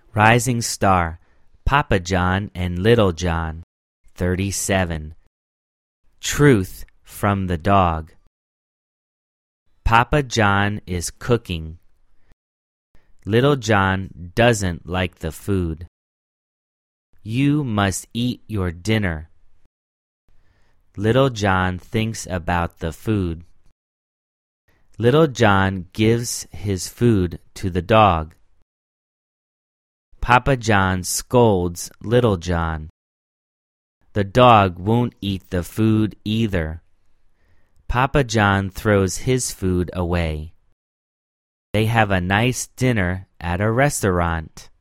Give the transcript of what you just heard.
Rising Star, Papa John and Little John. 37. Truth from the Dog. Papa John is cooking. Little John doesn't like the food. You must eat your dinner. Little John thinks about the food. Little John gives his food to the dog. Papa John scolds Little John. The dog won't eat the food either. Papa John throws his food away. They have a nice dinner at a restaurant.